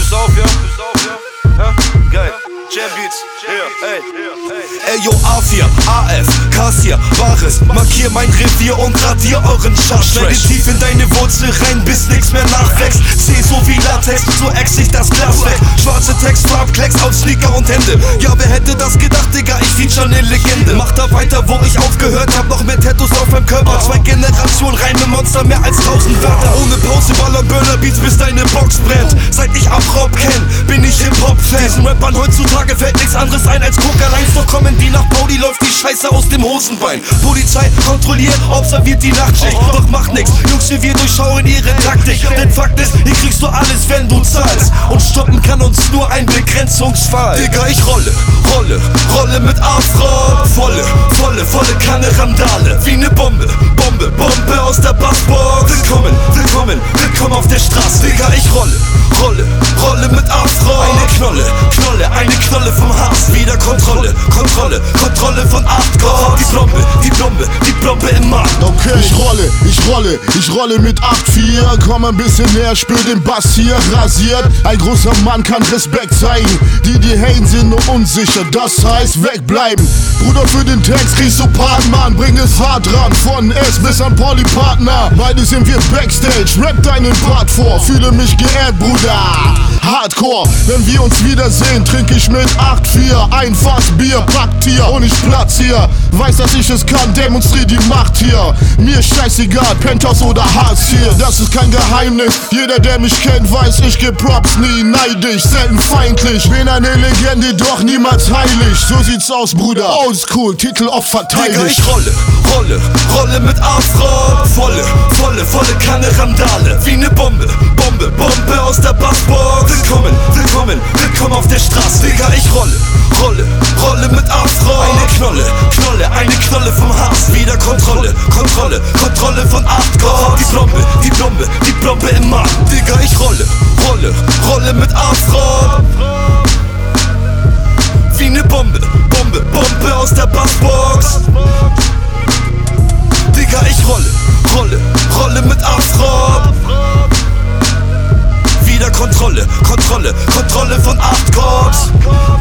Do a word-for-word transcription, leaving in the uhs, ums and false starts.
Bist auf, ja? Bist auf, ja? Ja? Geil. Jam Beats. Yeah, ey. Ey yo, A vier, A F, Kassier, Bares, markier mein Revier und radier euren Schach. Schneide tief in deine Wurzel rein, bis nix mehr nachwächst. C so wie Latex, so ex ich das Glas weg. Schwarze Text, Farbklecks auf Sneaker und Hände. Ja, wer hätte das gedacht, Digga, ich feature ne Legende. Mach da weiter, wo ich aufgehört hab, noch mehr Tattoos auf meinem Körper. Zwei Generationen, reine Monster, mehr als tausend Wörter. Ohne Pause, Baller, Burner Beats, bis deine Box brennt. Seit ich Ab-Raub kenn, bin ich Hip-Hop-Fan. Diesen Rappern heutzutage fällt nichts anderes ein als Coca-Lines. Doch kommen die nach Pauli, läuft die Scheiße aus dem Hosenbein. Polizei kontrolliert, observiert die Nachtschicht. Doch macht nix, Jungs, wie wir durchschauen ihre Taktik. Denn Fakt ist, hier kriegst du alles, wenn du zahlst. Und stoppen kann uns nur ein Begrenzungsfall. Digga, ich rolle, rolle, rolle mit Afro. Volle, volle, volle Kanne Randale. Wie ne Bombe, Bombe, Bombe aus der Bassbox. Willkommen, willkommen, willkommen auf der Straße. Digga, ich rolle, rolle, rolle mit Afro. Eine Knolle, Knolle, eine Knolle vom Hass. Wieder Kontrolle, Kontrolle, Kontrolle von acht Grad. Die Plombe, die Plombe, die Plombe im Markt. Okay, ich rolle, ich rolle, ich rolle mit acht vier. Komm ein bisschen näher, spür den Bass hier rasiert. Ein großer Mann kann Respekt zeigen. Die, die haten, sind nur unsicher, das heißt wegbleiben. Bruder, für den Text kriegst du Part, Mann, bring es hart ran. Von S bis an Polypartner. Beide sind wir Backstage, rap deinen Part vor. Fühle mich geehrt, Bruder. Hardcore, wenn wir uns wiedersehen, trink ich mit acht vier. Ein Fass Bier, packt hier und ich platz hier. Weiß, dass ich es kann, demonstrier die Macht hier. Mir scheißegal, Penthouse oder Hartz hier. Das ist kein Geheimnis, jeder der mich kennt weiß, ich geb Props, nie neidisch, selten feindlich. Bin eine Legende, doch niemals heilig. So sieht's aus, Bruder, oldschool, Titel oft verteidigt. Digga, ich rolle, rolle, rolle mit Afro. Volle, volle, volle Kanne Randale. Wie ne Bombe, Bombe, Bombe aus der Bassbox. Willkommen, willkommen, willkommen auf der Straße. Digga, ich rolle, rolle, rolle mit Afro. Eine Knolle, Knolle, eine Knolle vom Hass. Wieder Kontrolle, Kontrolle, Kontrolle von acht Grad. Die Plombe, die Plombe, die Plombe im Markt. Digga, ich rolle, rolle, rolle mit Afro. Wie ne Bombe, Bombe, Bombe aus der Bassbox. Digga, ich rolle, rolle, rolle mit Afro. Wieder Kontrolle, Kontrolle, Kontrolle von acht Grad.